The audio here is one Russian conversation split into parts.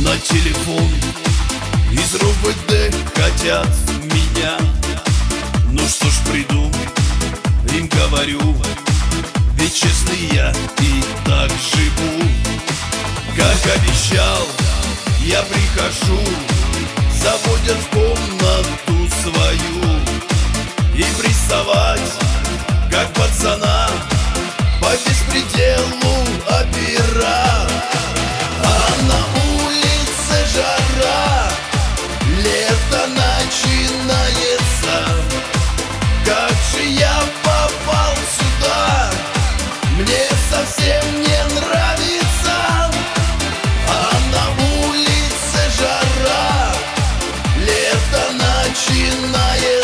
на телефон из РОВД хотят меня. Ну что ж, приду, им говорю, ведь честный я и так живу. Как обещал, я прихожу, заводят в комнату свою. И приставать, как пацана, по беспределу опера. А на улице жара, лето начинается. Как же я попал сюда, мне совсем не нравится. А на улице жара, лето начинается.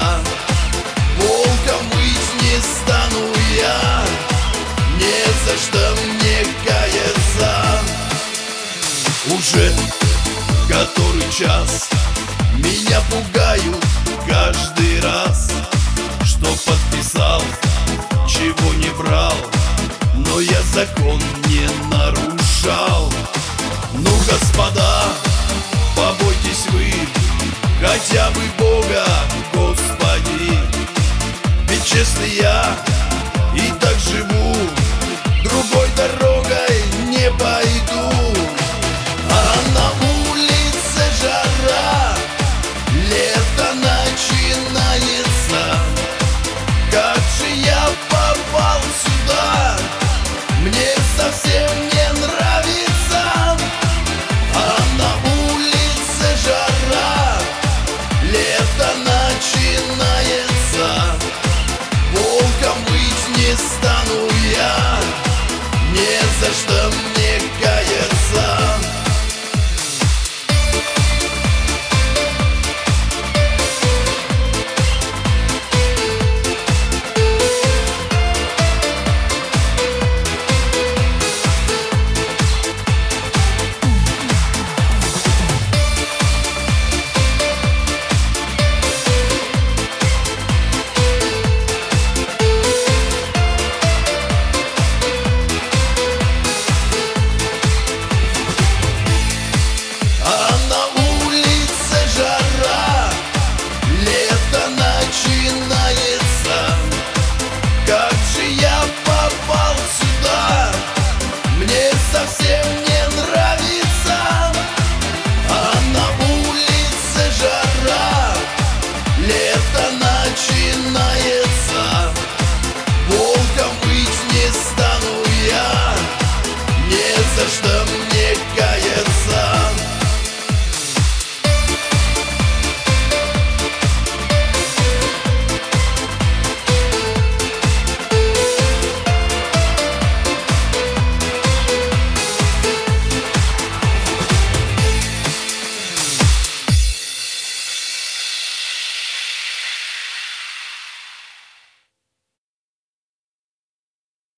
Волком быть не стану я, не за что мне каяться. Уже который час меня пугают каждый раз, что подписал, чего не брал, но я закон не нарушал. Ну, господа, побойтесь вы хотя бы Бога, Господи, ведь честный я и так живу, другой дорогой не пойду. А на улице жара, лето начинается. Как же я попал сюда, мне совсем не нравится. А на улице жара, лето начинается. Волком быть не стану я, не за что